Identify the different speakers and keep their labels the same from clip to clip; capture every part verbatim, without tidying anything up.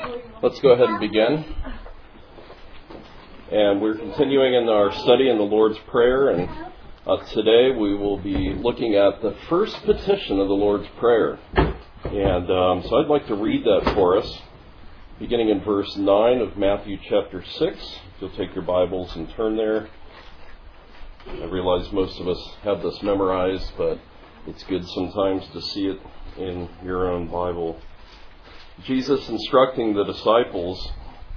Speaker 1: Let's go ahead and begin. And we're continuing in our study in the Lord's Prayer, and uh, today we will be looking at the first petition of the Lord's Prayer. And um, so I'd like to read that for us, beginning in verse nine of Matthew chapter six. If you'll take your Bibles and turn there. I realize most of us have this memorized, but it's good sometimes to see it in your own Bible. Jesus, instructing the disciples,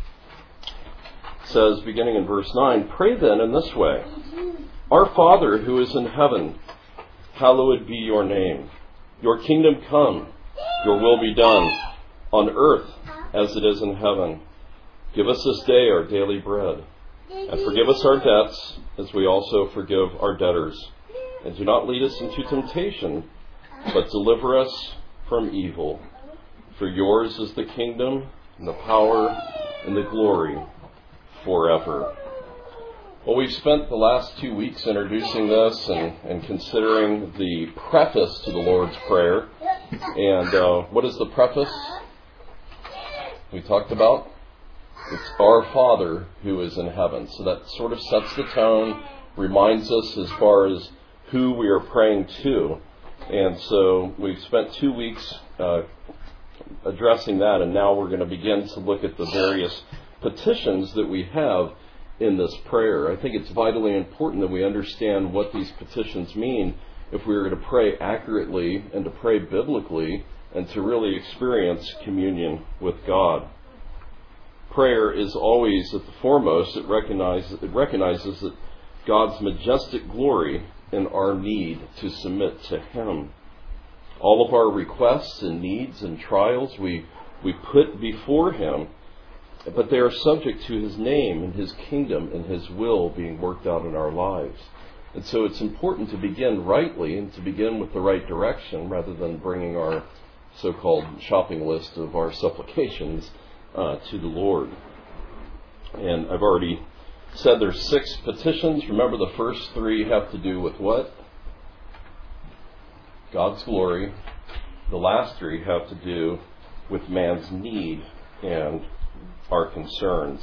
Speaker 1: says, beginning in verse nine, "Pray then in this way, Our Father who is in heaven, hallowed be your name. Your kingdom come, your will be done, on earth as it is in heaven. Give us this day our daily bread, and forgive us our debts as we also forgive our debtors. And do not lead us into temptation, but deliver us from evil. For yours is the kingdom, and the power, and the glory forever." Well, we've spent the last two weeks introducing this and, and considering the preface to the Lord's Prayer. And uh, what is the preface we talked about? It's Our Father who is in heaven. So that sort of sets the tone, reminds us as far as who we are praying to. And so we've spent two weeks uh, addressing that, and now we're going to begin to look at the various petitions that we have in this prayer. I think it's vitally important that we understand what these petitions mean if we are going to pray accurately and to pray biblically and to really experience communion with God. Prayer is always at the foremost. It recognizes, it recognizes that God's majestic glory and our need to submit to Him. All of our requests and needs and trials we we put before Him, but they are subject to His name and His kingdom and His will being worked out in our lives. And so it's important to begin rightly and to begin with the right direction rather than bringing our so-called shopping list of our supplications uh, to the Lord. And I've already said there's six petitions. Remember, the first three have to do with what? God's glory. The last three have to do with man's need and our concerns.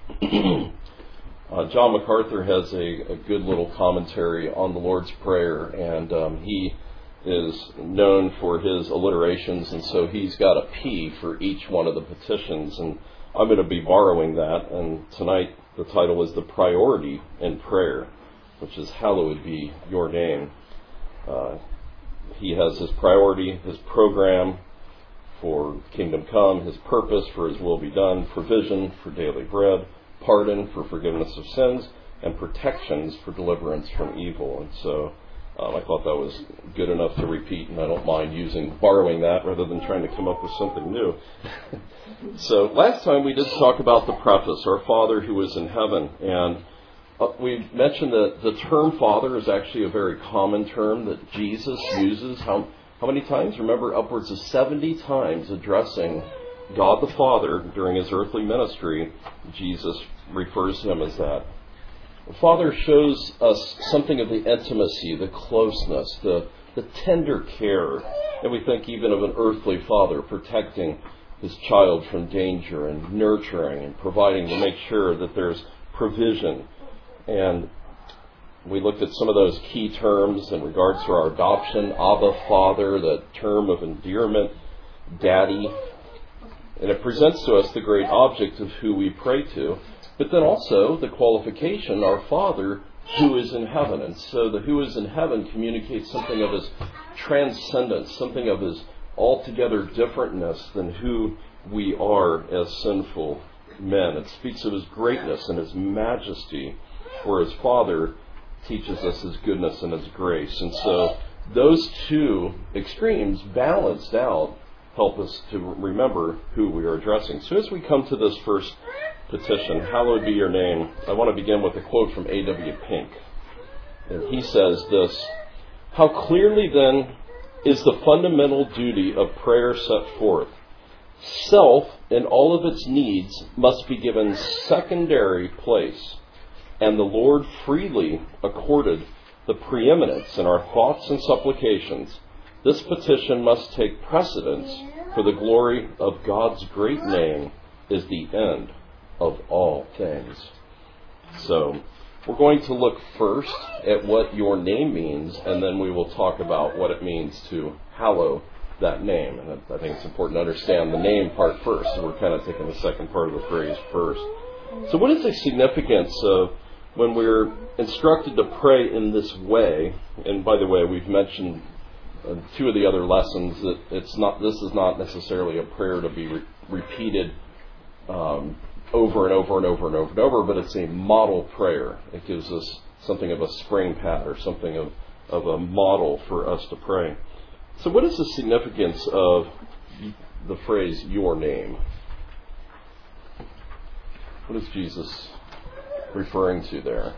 Speaker 1: uh, John MacArthur has a, a good little commentary on the Lord's Prayer, and um, he is known for his alliterations, and so he's got a P for each one of the petitions, and I'm going to be borrowing that, and tonight the title is The Priority in Prayer, which is Hallowed Be Your Name. Uh, he has his priority, his program for kingdom come, his purpose for His will be done, provision for daily bread, pardon for forgiveness of sins, and protections for deliverance from evil. And so um, I thought that was good enough to repeat, and I don't mind using borrowing that rather than trying to come up with something new. So last time we did talk about the preface, Our Father who is in heaven, and uh, we mentioned that the term Father is actually a very common term that Jesus uses. How, how many times? Remember, upwards of seventy times addressing God the Father during His earthly ministry, Jesus refers to Him as that. The Father shows us something of the intimacy, the closeness, the, the tender care. And we think even of an earthly father protecting his child from danger and nurturing and providing to make sure that there's provision. And we looked at some of those key terms in regards to our adoption. Abba, Father, the term of endearment, Daddy. And it presents to us the great object of who we pray to. But then also the qualification, Our Father who is in heaven. And so the who is in heaven communicates something of His transcendence, something of His altogether differentness than who we are as sinful men. It speaks of His greatness and His majesty, where His Father teaches us His goodness and His grace. And so those two extremes balanced out help us to remember who we are addressing. So as we come to this first petition, Hallowed be your name, I want to begin with a quote from A W Pink. And he says this: "How clearly then is the fundamental duty of prayer set forth. Self and all of its needs must be given secondary place, and the Lord freely accorded the preeminence in our thoughts and supplications. This petition must take precedence for the glory of God's great name is the end of all things. So we're going to look first at what your name means, and then we will talk about what it means to hallow that name. And I think it's important to understand the name part first, so we're kind of taking the second part of the phrase first. So what is the significance of when we're instructed to pray in this way? And by the way, we've mentioned uh, two of the other lessons that it's not. This is not necessarily a prayer to be re- repeated um, over and over and over and over and over, but it's a model prayer. It gives us something of a spring pad or something of, of a model for us to pray. So what is the significance of the phrase, your name? What is Jesus referring to there?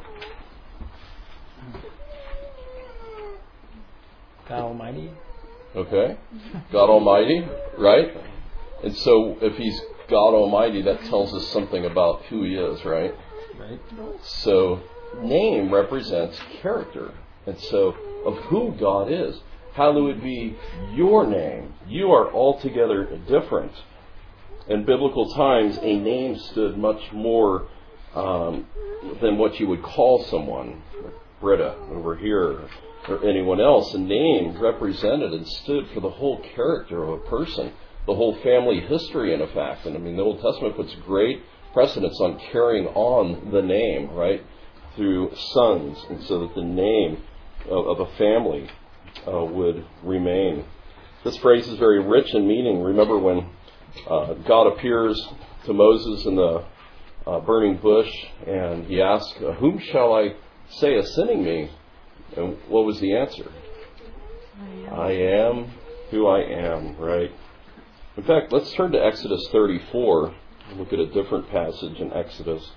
Speaker 2: God Almighty.
Speaker 1: Okay. God Almighty, right? And so if he's God Almighty, that tells us something about who he is, right?
Speaker 2: Right.
Speaker 1: So name represents character. And so of who God is. Hallowed be your name. You are altogether different. In biblical times, a name stood much more um, than what you would call someone. Britta over here, or anyone else. A name represented and stood for the whole character of a person, the whole family history, in effect. And I mean, the Old Testament puts great precedence on carrying on the name, right, through sons, and so that the name of, of a family uh, would remain. This phrase is very rich in meaning. Remember when uh, God appears to Moses in the uh, burning bush, and he asks, "Whom shall I say is sending me?" And what was the answer? I am. I am who I am, right? In fact, let's turn to Exodus thirty-four and look at a different passage in Exodus.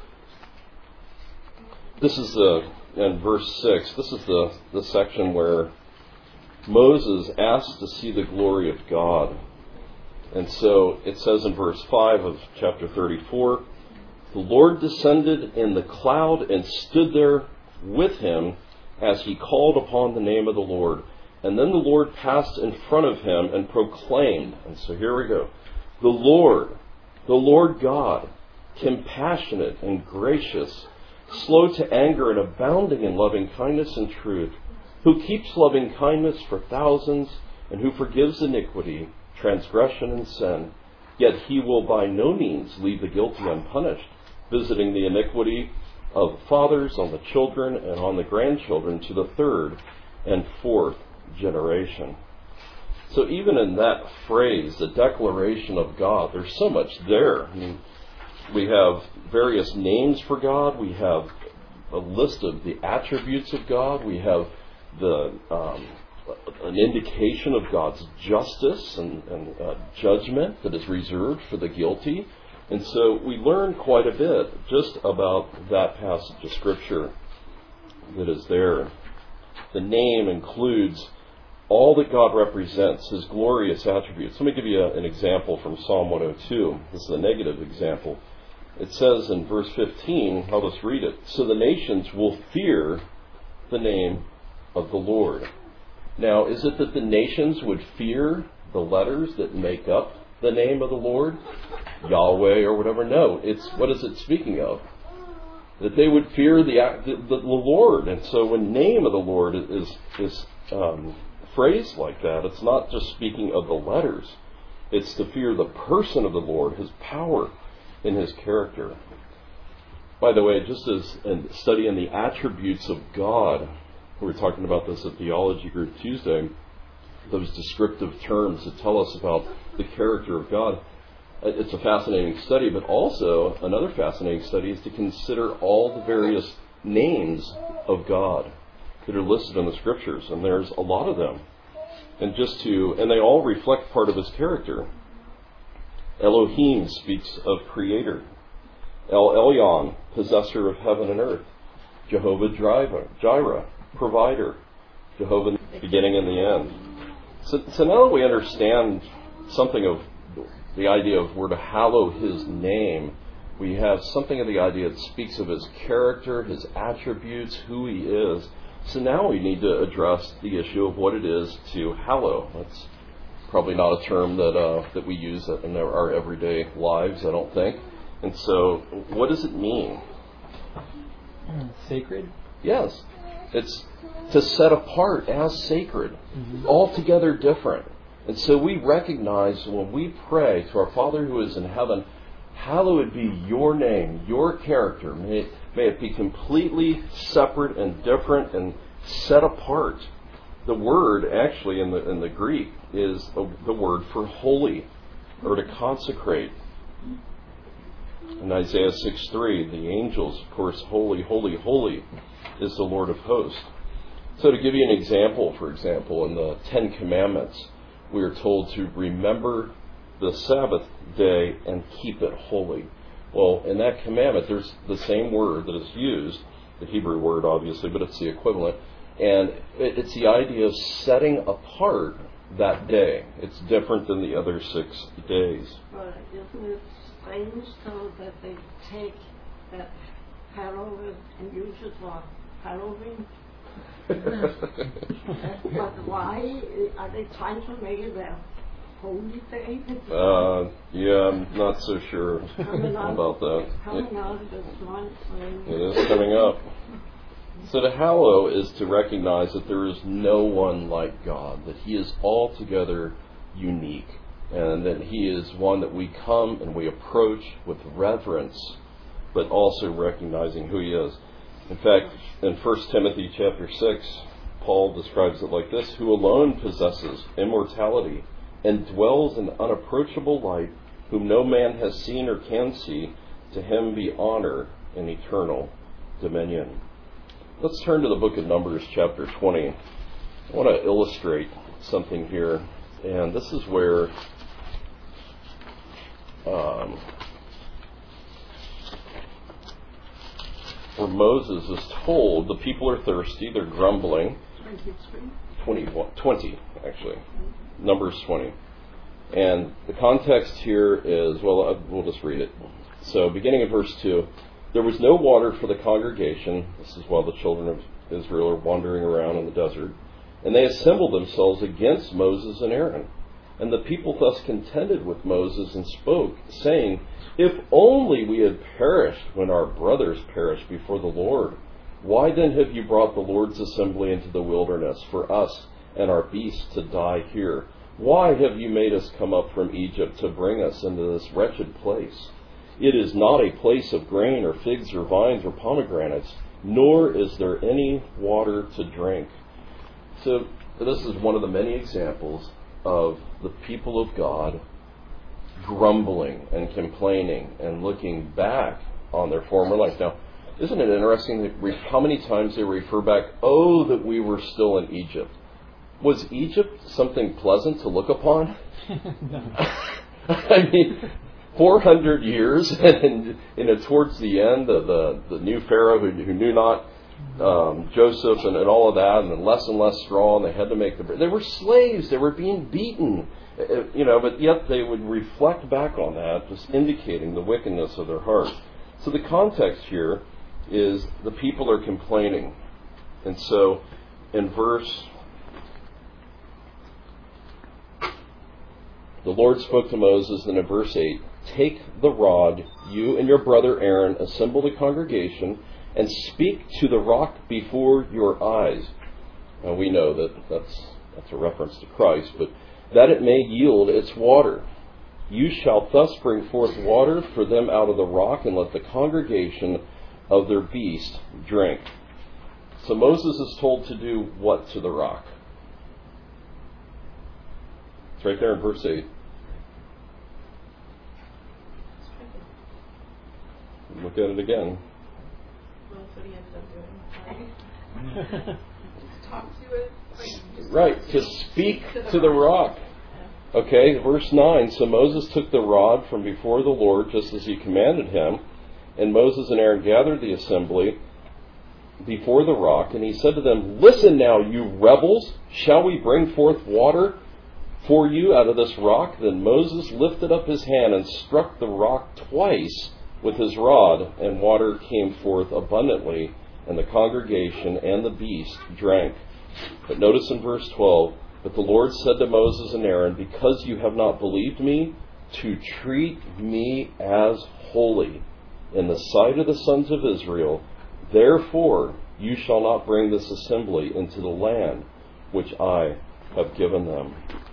Speaker 1: This is the, in verse six, this is the, the section where Moses asked to see the glory of God. And so it says in verse five of chapter thirty-four, "The Lord descended in the cloud and stood there with him as he called upon the name of the Lord. And then the Lord passed in front of him and proclaimed," and so here we go, "The Lord, the Lord God, compassionate and gracious, slow to anger and abounding in loving kindness and truth, who keeps loving kindness for thousands, and who forgives iniquity, transgression, and sin. Yet he will by no means leave the guilty unpunished, visiting the iniquity of fathers on the children and on the grandchildren to the third and fourth generation." So even in that phrase, the declaration of God, there's so much there. I mean, we have various names for God. We have a list of the attributes of God. We have the um, an indication of God's justice and, and uh, judgment that is reserved for the guilty. And so we learn quite a bit just about that passage of Scripture that is there. The name includes all that God represents, his glorious attributes. Let me give you a, an example from Psalm one oh two. This is a negative example. It says in verse fifteen, I'll just read it, "So the nations will fear the name of the Lord." Now, is it that the nations would fear the letters that make up the name of the Lord? Yahweh or whatever? No. It's, what is it speaking of? That they would fear the, the, the Lord. And so when name of the Lord is, is um, phrased like that, it's not just speaking of the letters. It's to fear the person of the Lord, his power and his character. By the way, just as in studying the attributes of God, we were talking about this at Theology Group Tuesday, those descriptive terms that tell us about the character of God. It's a fascinating study, but also another fascinating study is to consider all the various names of God that are listed in the Scriptures, and there's a lot of them. And just to, and they all reflect part of his character. Elohim speaks of creator. El Elyon, possessor of heaven and earth. Jehovah Jireh, provider. Jehovah, beginning and the end. So, so now that we understand something of the idea of we're to hallow his name, we have something of the idea that speaks of his character, his attributes, who he is. So now we need to address the issue of what it is to hallow. Let's Probably not a term that uh, that we use in our everyday lives, I don't think. And so, what does it mean?
Speaker 2: Sacred?
Speaker 1: Yes. It's to set apart as sacred, mm-hmm. altogether different. And so we recognize when we pray to our Father who is in heaven, hallowed be your name, your character. May it, may it be completely separate and different and set apart. The word actually in the in the Greek is the, the word for holy or to consecrate. In Isaiah six three, the angels, of course, holy, holy, holy is the Lord of hosts. So to give you an example, for example, in the Ten Commandments, we are told to remember the Sabbath day and keep it holy. Well, in that commandment, there's the same word that is used, the Hebrew word, obviously, but it's the equivalent. And it's the idea of setting apart that day. It's different than the other six days.
Speaker 3: But isn't it strange, though, that they take that Halloween and use it for Halloween? But why are they trying to make it their holy day?
Speaker 1: Uh, yeah, I'm not so sure
Speaker 3: out,
Speaker 1: about that.
Speaker 3: Coming
Speaker 1: it,
Speaker 3: out of this month.
Speaker 1: It is coming up. So to hallow is to recognize that there is no one like God, that He is altogether unique, and that He is one that we come and we approach with reverence, but also recognizing who He is. In fact, in First Timothy chapter six, Paul describes it like this: who alone possesses immortality and dwells in unapproachable light, whom no man has seen or can see, to Him be honor and eternal dominion. Let's turn to the book of Numbers chapter twenty. I want to illustrate something here, and this is where um, where Moses is told the people are thirsty, they're grumbling. twenty, twenty actually. Numbers twenty. And the context here is, well, we'll just read it. So beginning in verse two, there was no water for the congregation. This is while the children of Israel are wandering around in the desert. And they assembled themselves against Moses and Aaron. And the people thus contended with Moses and spoke, saying, if only we had perished when our brothers perished before the Lord. Why then have you brought the Lord's assembly into the wilderness for us and our beasts to die here? Why have you made us come up from Egypt to bring us into this wretched place? It is not a place of grain or figs or vines or pomegranates, nor is there any water to drink. So this is one of the many examples of the people of God grumbling and complaining and looking back on their former life. Now, isn't it interesting that we, how many times they refer back, oh, that we were still in Egypt? Was Egypt something pleasant to look upon? I mean, four hundred years, and you know, towards the end, the the, the new Pharaoh who, who knew not um, Joseph and, and all of that, and then less and less straw, and they had to make the. They were slaves. They were being beaten, you know. But yet they would reflect back on that, just indicating the wickedness of their heart. So the context here is the people are complaining, and so in verse. The Lord spoke to Moses, and in verse eight, take the rod, you and your brother Aaron, assemble the congregation, and speak to the rock before your eyes. Now we know that that's, that's a reference to Christ, but that it may yield its water. You shall thus bring forth water for them out of the rock, and let the congregation of their beast drink. So Moses is told to do what to the rock? It's right there in verse eight. Look at it again.
Speaker 4: Well, that's what he ended up doing. Just talk to it. Like,
Speaker 1: right, to speak to the, to the rock. Yeah. Okay, verse nine. So Moses took the rod from before the Lord, just as he commanded him. And Moses and Aaron gathered the assembly before the rock. And he said to them, listen now, you rebels. Shall we bring forth water for you out of this rock? Then Moses lifted up his hand and struck the rock twice with his rod, and water came forth abundantly, and the congregation and the beast drank. But notice in verse twelve, But the Lord said to Moses and Aaron, because you have not believed me, to treat me as holy in the sight of the sons of Israel, therefore you shall not bring this assembly into the land which I have given them.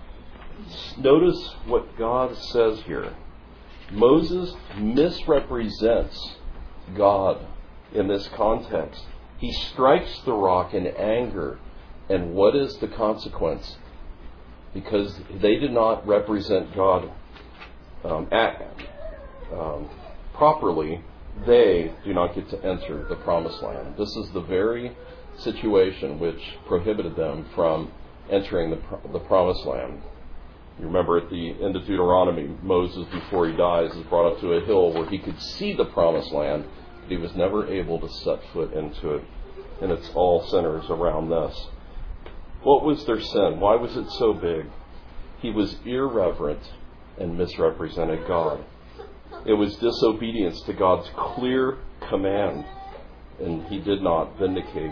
Speaker 1: Notice what God says here. Moses misrepresents God in this context. He strikes the rock in anger. And what is the consequence? Because they did not represent God um, at, um, properly, they do not get to enter the promised land. This is the very situation which prohibited them from entering the, the promised land. You remember at the end of Deuteronomy, Moses, before he dies, is brought up to a hill where he could see the promised land, but he was never able to set foot into it. And it's all centers around this. What was their sin? Why was it so big? He was irreverent and misrepresented God. It was disobedience to God's clear command, and he did not vindicate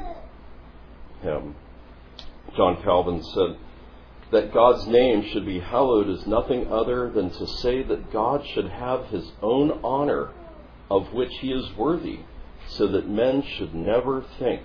Speaker 1: him. John Calvin said that God's name should be hallowed is nothing other than to say that God should have his own honor of which he is worthy, so that men should never think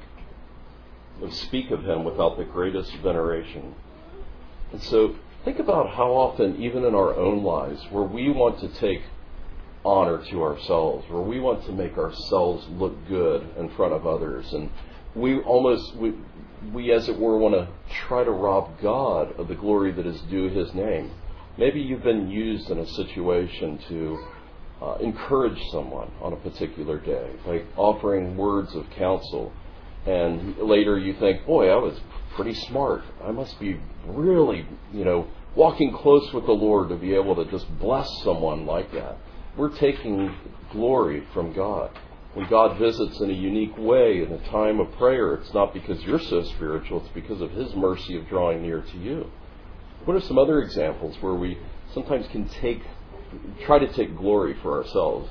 Speaker 1: or speak of him without the greatest veneration. And so think about how often, even in our own lives, where we want to take honor to ourselves, where we want to make ourselves look good in front of others, and we almost, we, we as it were, want to try to rob God of the glory that is due his name. Maybe you've been used in a situation to uh, encourage someone on a particular day, like offering words of counsel. And later you think, boy, I was pretty smart. I must be really, you know, walking close with the Lord to be able to just bless someone like that. We're taking glory from God. When God visits in a unique way in a time of prayer, it's not because you're so spiritual, it's because of his mercy of drawing near to you. What are some other examples where we sometimes can take, try to take glory for ourselves?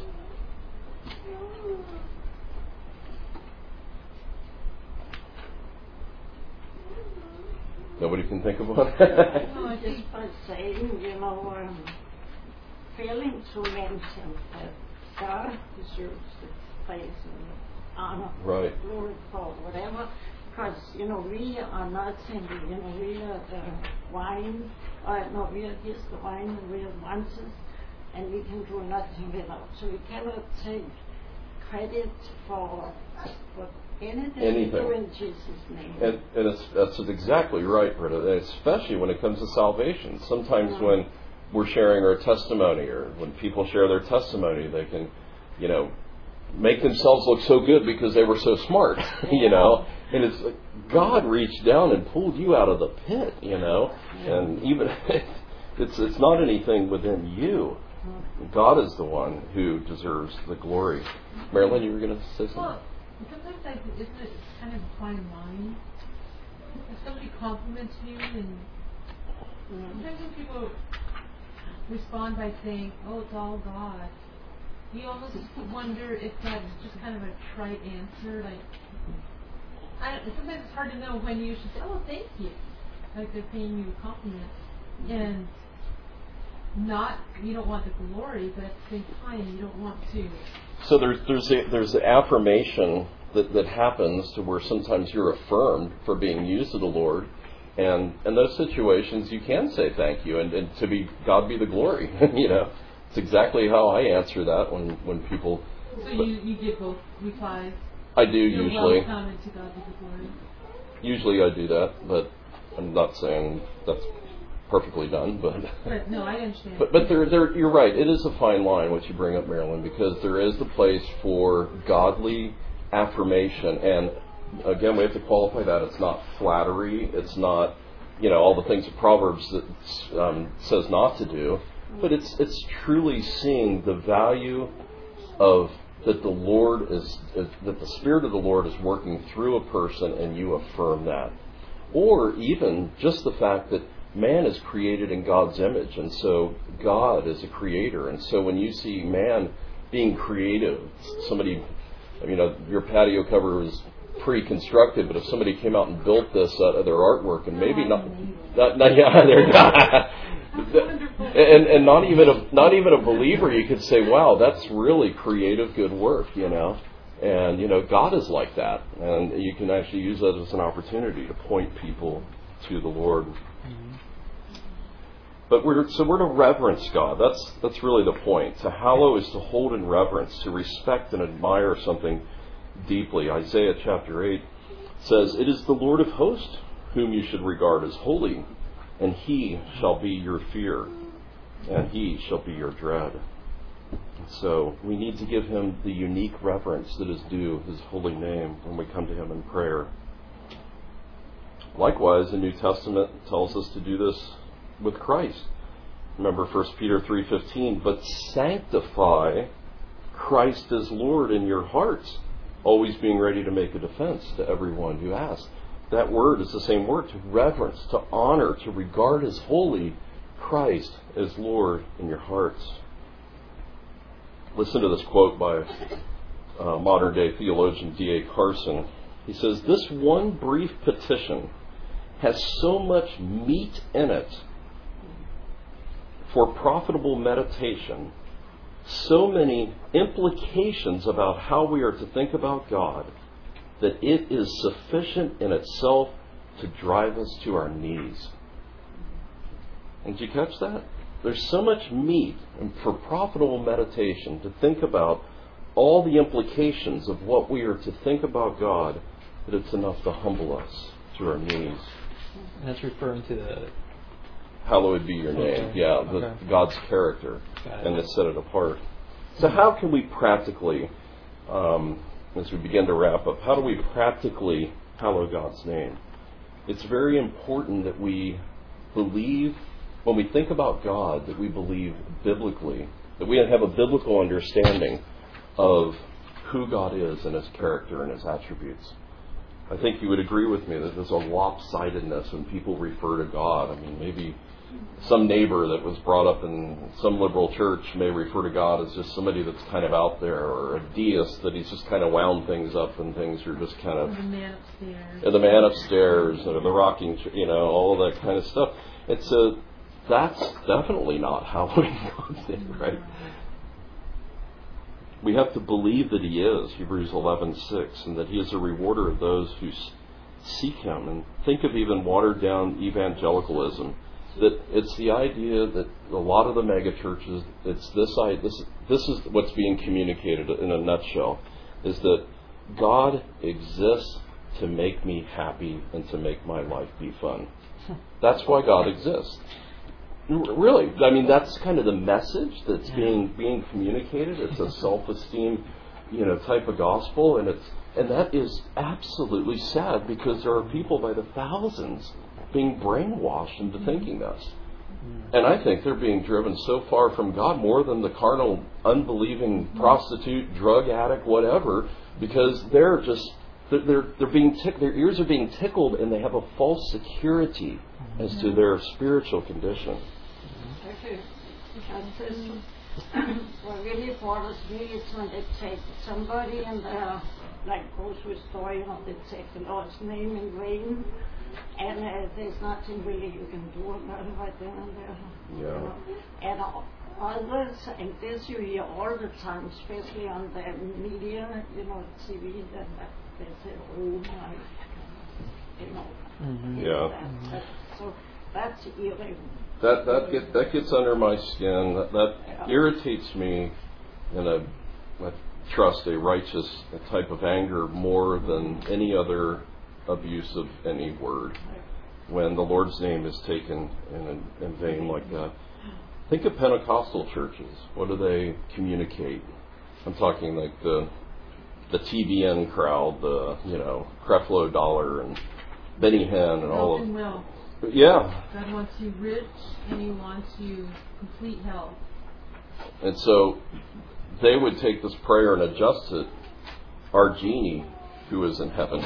Speaker 1: Nobody can think of one?
Speaker 3: No, just by saying, you know, um, failing to mention that God deserves the praise and honor,
Speaker 1: right,
Speaker 3: glory for whatever, because, you know, we are nothing, you know, we are the wine, or no, we are just the wine, we are wanted, and we can do nothing without. So we cannot take credit for what Anything,
Speaker 1: anything.
Speaker 3: in Jesus' name.
Speaker 1: And, and it's, that's exactly right, Britta, and especially when it comes to salvation. Sometimes yeah. when we're sharing our testimony, or when people share their testimony, they can, you know, make themselves look so good because they were so smart, yeah. you know. And it's like God reached down and pulled you out of the pit, you know. Yeah. And even it's it's not anything within you. God is the one who deserves the glory. Marilyn, you were going to say something?
Speaker 2: Well, sometimes I, isn't it kind of a fine line? If somebody compliments you, and sometimes when people respond by saying, "Oh, it's all God," you almost wonder if that's just kind of a trite answer. Like, I don't, sometimes it's hard to know when you should say, "Oh, thank you," like they're paying you a compliment, and not you don't want the glory, but at the same time you don't want to.
Speaker 1: So there's there's a, there's an affirmation that, that happens to where sometimes you're affirmed for being used of the Lord, and in those situations you can say thank you, and, and to be God be the glory. You know, it's exactly how I answer that when, when people.
Speaker 2: So you, you give both replies.
Speaker 1: I do
Speaker 2: You're
Speaker 1: usually.
Speaker 2: welcome to God be the glory.
Speaker 1: Usually I do that, but I'm not saying that's perfectly done, but
Speaker 2: but no, I understand.
Speaker 1: But but there, there, you're right. It is a fine line what you bring up, Marilyn, because there is the place for godly affirmation, and again, we have to qualify that. It's not flattery. It's not, you know, all the things that Proverbs that um, says not to do, but it's it's truly seeing the value of that the Lord is, is that the Spirit of the Lord is working through a person, and you affirm that, or even just the fact that man is created in God's image, and so God is a creator. And so when you see man being creative, somebody, you know, your patio cover is pre-constructed, but if somebody came out and built this out of their artwork, and maybe not, not, not yeah, there, and and not even a not even a believer, you could say, wow, that's really creative, good work, you know. And you know, God is like that, and you can actually use that as an opportunity to point people to the Lord. Mm-hmm. But we're so we're to reverence God. That's that's really the point. To hallow is to hold in reverence, to respect and admire something deeply. Isaiah chapter eight says, "It is the Lord of hosts whom you should regard as holy, and He shall be your fear, and He shall be your dread." So we need to give Him the unique reverence that is due His holy name when we come to Him in prayer. Likewise, the New Testament tells us to do this with Christ. Remember First Peter three fifteen, "But sanctify Christ as Lord in your hearts, always being ready to make a defense to everyone who asks." That word is the same word, to reverence, to honor, to regard as holy Christ as Lord in your hearts. Listen to this quote by uh, modern-day theologian D A Carson. He says, "This one brief petition has so much meat in it for profitable meditation, so many implications about how we are to think about God, that it is sufficient in itself to drive us to our knees." And did you catch that? There's so much meat for profitable meditation to think about all the implications of what we are to think about God, that it's enough to humble us to our knees.
Speaker 5: And that's referring to the...
Speaker 1: Hallowed be your name.
Speaker 5: Okay.
Speaker 1: Yeah, the,
Speaker 5: Okay.
Speaker 1: God's character, and to set it apart. So how can we practically, um, as we begin to wrap up, how do we practically hallow God's name? It's very important that we believe, when we think about God, that we believe biblically, that we have a biblical understanding of who God is and His character and His attributes. I think you would agree with me that there's a lopsidedness when people refer to God. I mean, maybe some neighbor that was brought up in some liberal church may refer to God as just somebody that's kind of out there, or a deist that He's just kind of wound things up and things are just kind of...
Speaker 2: The man upstairs.
Speaker 1: Or the man upstairs, or the rocking, you know, all of that kind of stuff. It's a... That's definitely not hallowing God's name, right? We have to believe that He is, Hebrews eleven six, and that He is a rewarder of those who seek Him. And think of even watered down evangelicalism, that it's the idea that a lot of the mega churches, it's this, this, this is what's being communicated in a nutshell, is that God exists to make me happy and to make my life be fun. That's why God exists. Really, I mean, that's kind of the message that's being being communicated. It's a self-esteem, you know, type of gospel, and it's and that is absolutely sad, because there are people by the thousands being brainwashed into thinking this. And I think they're being driven so far from God, more than the carnal, unbelieving prostitute, drug addict, whatever, because they're just they're they're being tick, their ears are being tickled, and they have a false security as to their spiritual condition.
Speaker 3: Okay. And this, what really bothers me is when they take somebody and uh, like grocery store, you know, they take the Lord's name in vain, and uh, there's nothing really you can do about it right then and there.
Speaker 1: Yeah.
Speaker 3: You know? And uh, others, and this you hear all the time, especially on the media, you know, T V, that, that they say, "Oh my," you know.
Speaker 1: Mm-hmm. Yeah.
Speaker 3: That, that, so that's irritating.
Speaker 1: That that get that gets under my skin. That, that yeah. irritates me, in a, I trust, a righteous type of anger more than any other abuse of any word. When the Lord's name is taken in, in vain like that. Think of Pentecostal churches. What do they communicate? I'm talking like the the T B N crowd, the you know Creflo Dollar and Benny Hinn and all of.
Speaker 2: Well.
Speaker 1: Yeah.
Speaker 2: God wants you rich, and He wants you complete health.
Speaker 1: And so they would take this prayer and adjust it. Our genie, who is in heaven,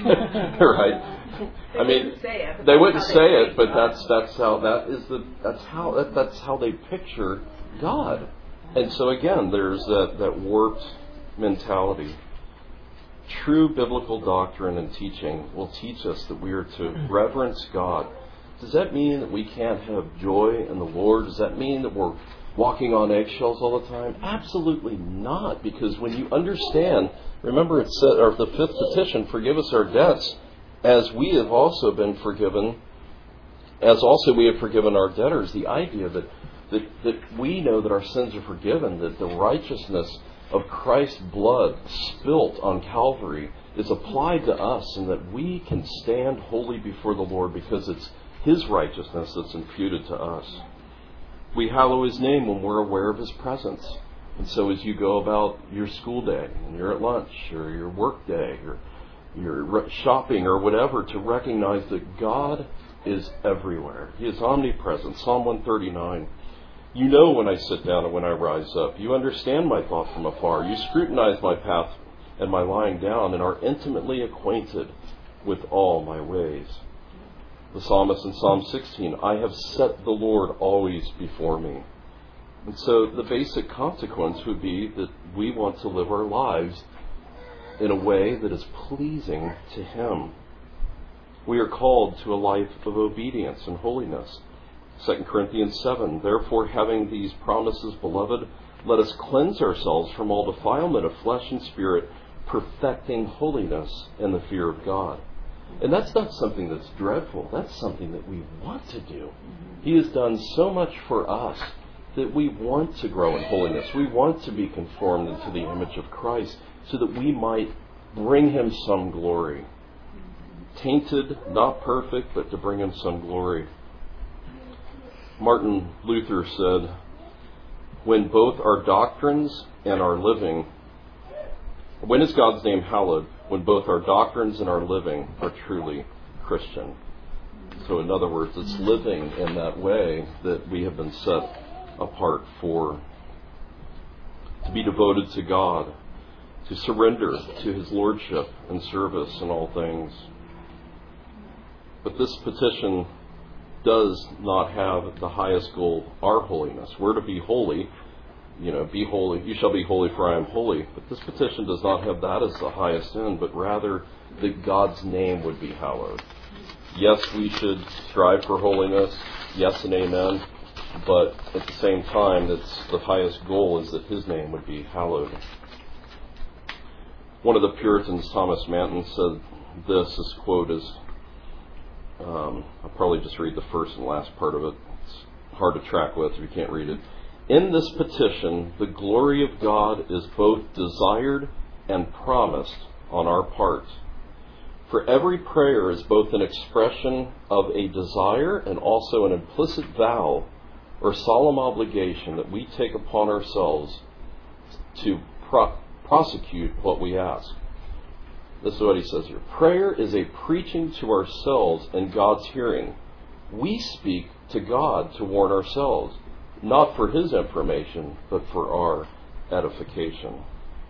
Speaker 1: right?
Speaker 4: They
Speaker 1: I mean,
Speaker 4: wouldn't say it,
Speaker 1: they wouldn't say
Speaker 4: they
Speaker 1: it, but that's that's how that is the that's how that, that's how they picture God. And so again, there's that that warped mentality. True biblical doctrine and teaching will teach us that we are to reverence God. Does that mean that we can't have joy in the Lord? Does that mean that we're walking on eggshells all the time? Absolutely not, because when you understand, remember it said, or the fifth petition, forgive us our debts, as we have also been forgiven, as also we have forgiven our debtors. The idea that, that, that we know that our sins are forgiven, that the righteousness of Christ's blood spilt on Calvary is applied to us, and that we can stand holy before the Lord because it's His righteousness that's imputed to us. We hallow His name when we're aware of His presence. And so as you go about your school day, and you're at lunch, or your work day, or you're shopping, or whatever, to recognize that God is everywhere. He is omnipresent. Psalm one thirty-nine. You know when I sit down and when I rise up. You understand my thought from afar. You scrutinize my path and my lying down, and are intimately acquainted with all my ways. The psalmist in Psalm sixteen, I have set the Lord always before me. And so the basic consequence would be that we want to live our lives in a way that is pleasing to Him. We are called to a life of obedience and holiness. Second Corinthians seven, therefore having these promises, beloved, let us cleanse ourselves from all defilement of flesh and spirit, perfecting holiness in the fear of God. And that's not something that's dreadful. That's something that we want to do. He has done so much for us that we want to grow in holiness. We want to be conformed into the image of Christ so that we might bring Him some glory. Tainted, not perfect, but to bring Him some glory. Martin Luther said, when both our doctrines and our living, when is God's name hallowed? When both our doctrines and our living are truly Christian. So in other words, it's living in that way that we have been set apart for. To be devoted to God, to surrender to His lordship and service in all things. But this petition does not have the highest goal, our holiness. We're to be holy. You know, be holy, you shall be holy for I am holy. But this petition does not have that as the highest end, but rather that God's name would be hallowed. Yes, we should strive for holiness. Yes and amen. But at the same time, that's the highest goal is that His name would be hallowed. One of the Puritans, Thomas Manton, said this, this quote is, um, I'll probably just read the first and last part of it. It's hard to track with if you can't read it. In this petition, the glory of God is both desired and promised on our part. For every prayer is both an expression of a desire and also an implicit vow or solemn obligation that we take upon ourselves to pro- prosecute what we ask. This is what he says here. Prayer is a preaching to ourselves in God's hearing. We speak to God to warn ourselves, not for His information, but for our edification.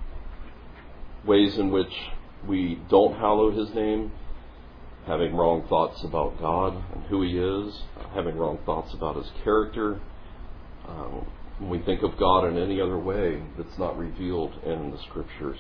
Speaker 1: Ways in which we don't hallow His name: having wrong thoughts about God and who He is, having wrong thoughts about His character. Um, when we think of God in any other way that's not revealed in the Scriptures.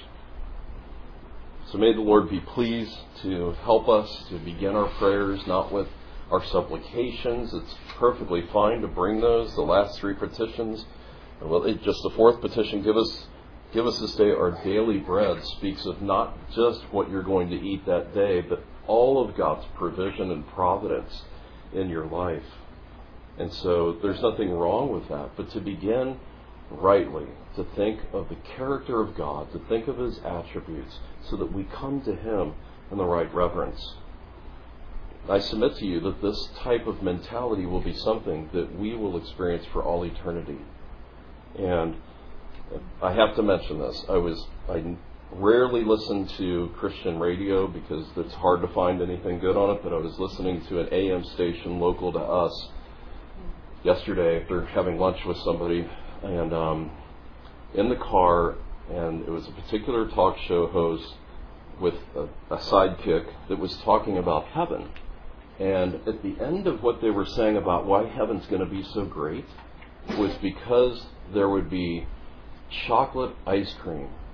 Speaker 1: So may the Lord be pleased to help us to begin our prayers not with our supplications. It's perfectly fine to bring those, the last three petitions. Well, it, just the fourth petition, give us give us this day our daily bread, speaks of not just what you're going to eat that day, but all of God's provision and providence in your life. And so there's nothing wrong with that, but to begin rightly, to think of the character of God, to think of His attributes, so that we come to Him in the right reverence. I submit to you that this type of mentality will be something that we will experience for all eternity. And I have to mention this. I was I rarely listen to Christian radio because it's hard to find anything good on it, but I was listening to an A M station local to us yesterday after having lunch with somebody, and um, in the car, and it was a particular talk show host with a, a sidekick that was talking about heaven. And at the end of what they were saying about why heaven's going to be so great was because there would be chocolate ice cream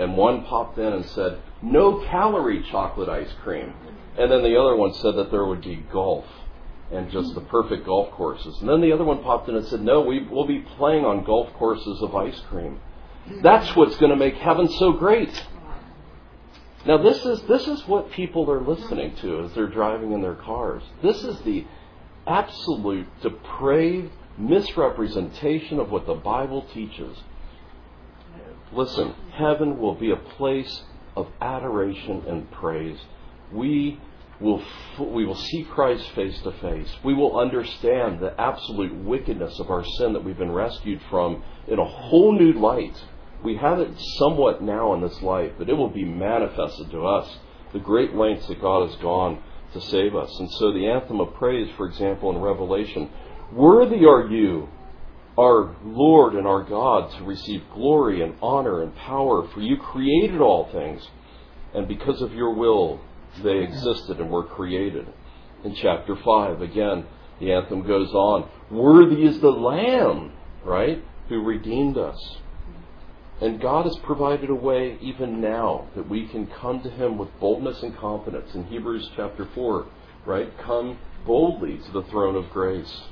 Speaker 1: And one popped in and said, no calorie chocolate ice cream. And then the other one said that there would be golf and just the perfect golf courses. And then the other one popped in and said, no, we will be playing on golf courses of ice cream. That's what's going to make heaven so great. Now this is this is what people are listening to as they're driving in their cars. This is the absolute depraved misrepresentation of what the Bible teaches. Listen, heaven will be a place of adoration and praise. We will we will see Christ face to face. We will understand the absolute wickedness of our sin that we've been rescued from in a whole new light. We have it somewhat now in this life, but it will be manifested to us, the great lengths that God has gone to save us. And so the anthem of praise, for example, in Revelation, worthy are you, our Lord and our God, to receive glory and honor and power, for you created all things, and because of your will they existed and were created. In chapter five, again, the anthem goes on, worthy is the Lamb, right, who redeemed us. And God has provided a way even now that we can come to Him with boldness and confidence. In Hebrews chapter four, right, come boldly to the throne of grace.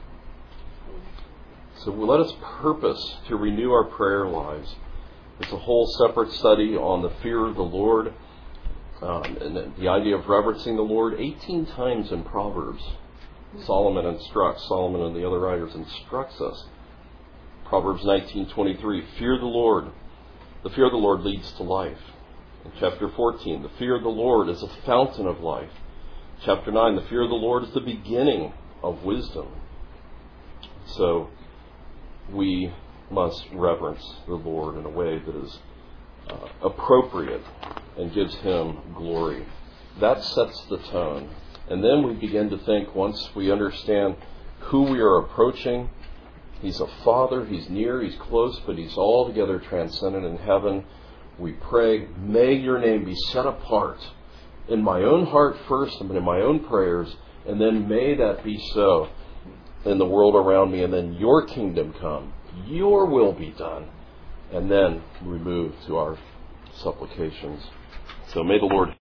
Speaker 1: So let us purpose to renew our prayer lives. It's a whole separate study on the fear of the Lord um, and the idea of reverencing the Lord. eighteen times in Proverbs, Solomon instructs, Solomon and the other writers instructs us. Proverbs nineteen twenty-three, fear the Lord. The fear of the Lord leads to life. In chapter fourteen, the fear of the Lord is a fountain of life. Chapter nine, the fear of the Lord is the beginning of wisdom. So we must reverence the Lord in a way that is uh, appropriate and gives Him glory. That sets the tone. And then we begin to think, once we understand who we are approaching, He's a Father, He's near, He's close, but He's altogether transcendent in heaven. We pray, may your name be set apart in my own heart first and in my own prayers, and then may that be so in the world around me, and then your kingdom come, your will be done, and then we move to our supplications. So may the Lord